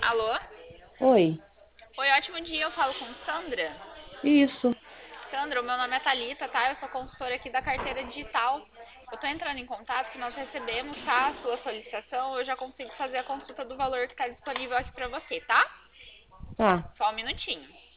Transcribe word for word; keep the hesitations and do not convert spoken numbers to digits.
Alô? Oi, Oi, ótimo dia, eu falo com Sandra. isso. Sandra, o meu nome é Thalita, tá? Eu sou consultora aqui da carteira digital. Eu tô entrando em contato que nós recebemos, tá? A sua solicitação, eu já consigo fazer a consulta do valor que tá disponível aqui pra você, tá? Tá, Só um minutinho.